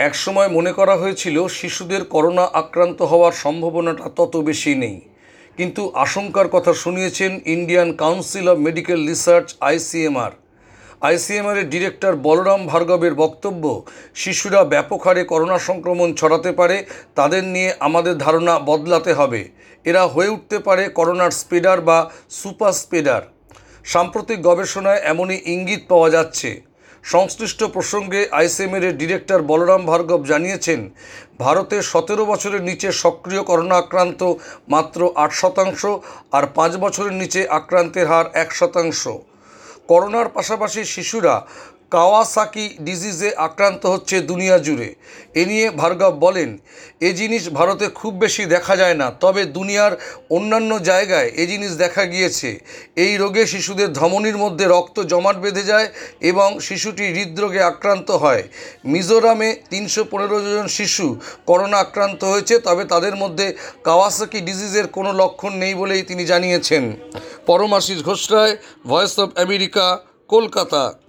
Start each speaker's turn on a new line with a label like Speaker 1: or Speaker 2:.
Speaker 1: একসময় মনে করা হয়েছিল শিশুদের করোনা আক্রান্ত হওয়ার সম্ভাবনাটা তত বেশি নেই, কিন্তু আশঙ্কার কথা শুনিয়েছেন Indian Council of Medical Research ICMR এর ডিরেক্টর বলরাম ভার্গবের বক্তব্য, শিশুরা ব্যাপক হারে করোনা সংক্রমণ ছড়াতে পারে, তাদের নিয়ে আমাদের ধারণা বদলাতে হবে। এরা হয়ে উঠতে পারে করোনার স্প্রেডার বা সুপার স্প্রেডার। সাম্প্রতিক গবেষণায় এমনই ইঙ্গিত পাওয়া যাচ্ছে। সংশ্লিষ্ট প্রসঙ্গে আইসিএমআর এর ডিরেক্টর বলরাম ভার্গব জানিয়েছেন, ভারতে 17 বছরের নিচে সক্রিয় করোনা আক্রান্ত মাত্র 8%, আর 5 বছরের নিচে আক্রান্তের হার 1%। করোনার পাশাপাশি শিশুরা কাওয়াসাকি ডিজিজে আক্রান্ত হচ্ছে দুনিয়া জুড়ে। এ নিয়ে ভার্গব বলেন, এ জিনিস ভারতে খুব বেশি দেখা যায় না, তবে দুনিয়ার অন্যান্য জায়গায় এ জিনিস দেখা গিয়েছে। এই রোগে শিশুদের ধমনির মধ্যে রক্ত জমাট বেঁধে যায় এবং শিশুটি হৃদরোগে আক্রান্ত হয়। মিজোরামে 315 জন শিশু করোনা আক্রান্ত হয়েছে, তবে তাদের মধ্যে কাওয়াসাকি ডিজিজের কোনো লক্ষণ নেই বলেই তিনি জানিয়েছেন। Paramashis Ghosh Roy, Voice of America, Kolkata.